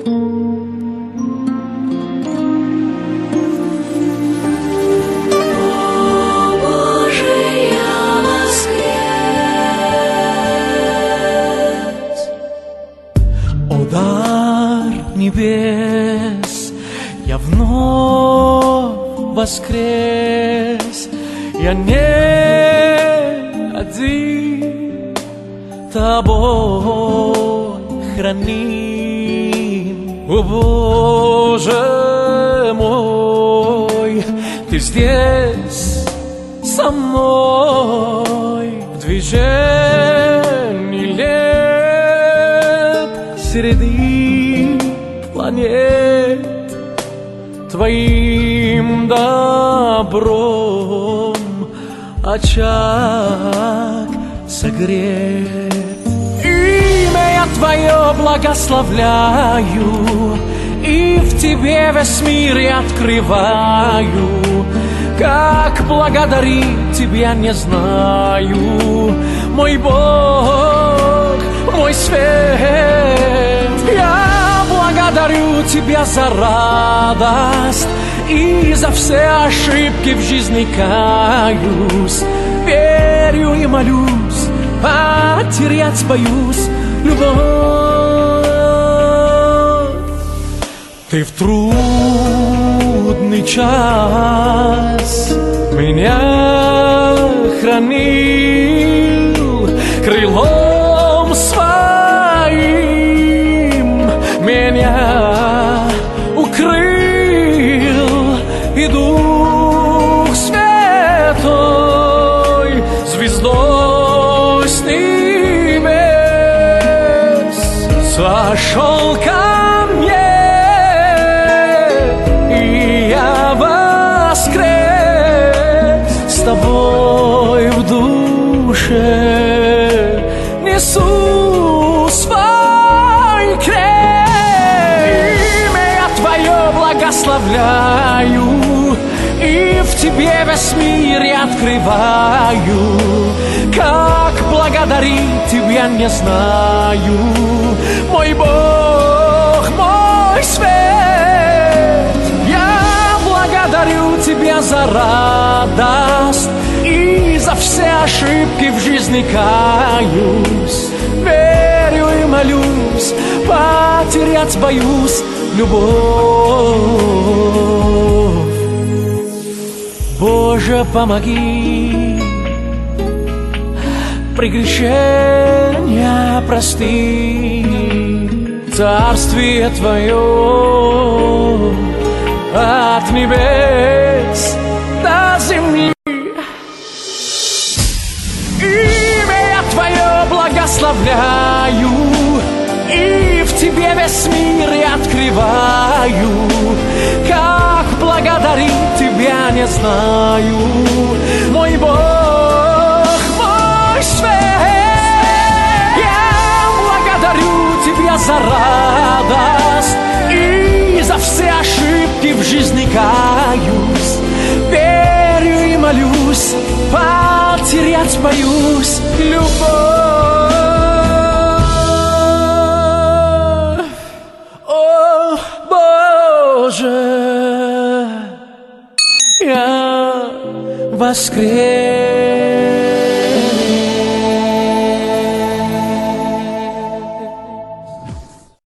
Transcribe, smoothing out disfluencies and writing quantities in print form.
Небес, я вновь воскрес, я не один, тобой храним. О Боже мой, ты здесь со мной в движении лет среди планет, твоим добром очаг согрет. Имя я твое благословляю, и в тебе весь мир я открываю. Как благодарить тебя не знаю, мой Бог, мой свет. Я благодарю тебя за радость и за все ошибки в жизни каюсь. Верю и молюсь, потерять боюсь любовь. Ты в трудный час меня хранил крылом своим, меня укрыл, и Дух Святой звездой с небес сошел ко мне, и я воскрес с тобой в душе, несу свой крест. Имя я твое благословляю, и в тебе весь мир я открываю. Как благодарить тебя не знаю, мой Бог, мой свет. Я благодарю тебя за радость и за все ошибки в жизни каюсь. Верю и молюсь, потерять боюсь любовь. Боже, помоги, прегрешения прости, царствие твое от небес до земли. Имя я твое благословляю, и в тебе весь мир я открываю. Как благодарить тебя не знаю, мой Бог, мой свет. Я благодарю тебя за радость и за все ошибки в жизни каюсь. Верю и молюсь, потерять боюсь любовь. О Боже, я воскрес